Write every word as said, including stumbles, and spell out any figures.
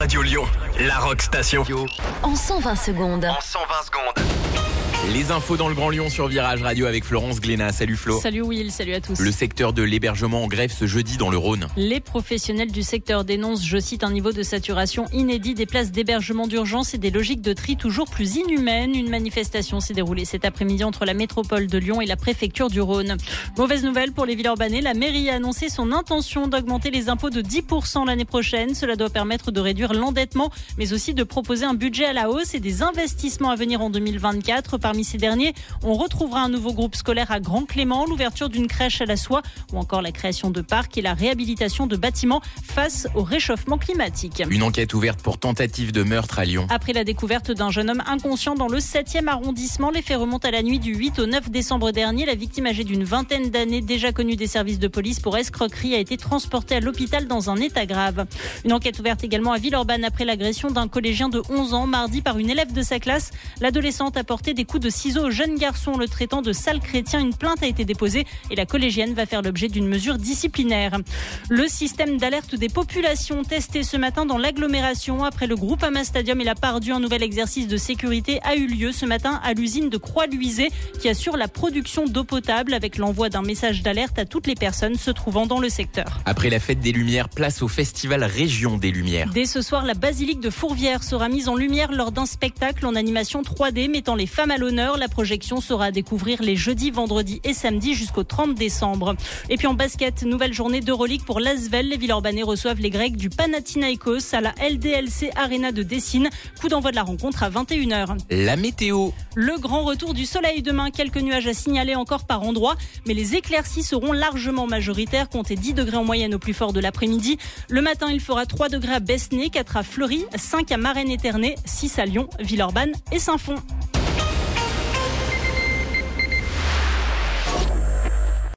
Radio Lyon, la Rock Station. En cent vingt secondes. En cent vingt secondes. Les infos dans le Grand Lyon sur Virage Radio avec Florence Glénat. Salut Flo. Salut Will, salut à tous. Le secteur de l'hébergement en grève ce jeudi dans le Rhône. Les professionnels du secteur dénoncent, je cite, un niveau de saturation inédit des places d'hébergement d'urgence et des logiques de tri toujours plus inhumaines. Une manifestation s'est déroulée cet après-midi entre la métropole de Lyon et la préfecture du Rhône. Mauvaise nouvelle pour les Villeurbanais, la mairie a annoncé son intention d'augmenter les impôts de dix pour cent l'année prochaine. Cela doit permettre de réduire l'endettement, mais aussi de proposer un budget à la hausse et des investissements à venir en deux mille vingt-quatre. Parmi ces derniers, on retrouvera un nouveau groupe scolaire à Grand Clément, l'ouverture d'une crèche à la Soie ou encore la création de parcs et la réhabilitation de bâtiments face au réchauffement climatique. Une enquête ouverte pour tentative de meurtre à Lyon. Après la découverte d'un jeune homme inconscient dans le septième arrondissement, les faits remontent à la nuit du huit au neuf décembre dernier. La victime âgée d'une vingtaine d'années, déjà connue des services de police pour escroquerie, a été transportée à l'hôpital dans un état grave. Une enquête ouverte également à Villeurbanne après l'agression d'un collégien de onze ans mardi par une élève de sa classe. L'adolescente a porté des coups de ciseaux au jeune garçon, le traitant de sale chrétien. Une plainte a été déposée et la collégienne va faire l'objet d'une mesure disciplinaire. Le système d'alerte des populations testé ce matin dans l'agglomération après le Groupama Stadium et la Pardieu. Un nouvel exercice de sécurité a eu lieu ce matin à l'usine de Croix-Luisé qui assure la production d'eau potable avec l'envoi d'un message d'alerte à toutes les personnes se trouvant dans le secteur. Après la fête des Lumières, place au festival Région des Lumières. Dès ce soir, la basilique de Fourvière sera mise en lumière lors d'un spectacle en animation trois D mettant les femmes à l'honneur. La projection sera à découvrir les jeudis, vendredis et samedis jusqu'au trente décembre. Et puis en basket, nouvelle journée d'Euroleague pour l'Asvel. Les Villeurbanais reçoivent les Grecs du Panathinaikos à la L D L C Arena de Dessine. Coup d'envoi de la rencontre à vingt et une heures. La météo. Le grand retour du soleil demain. Quelques nuages à signaler encore par endroits, mais les éclaircies seront largement majoritaires. Comptez dix degrés en moyenne au plus fort de l'après-midi. Le matin, il fera trois degrés à Besnay, quatre à Fleury, cinq à Marennes et Ternay, six à Lyon, Villeurbanne et Saint-Fond.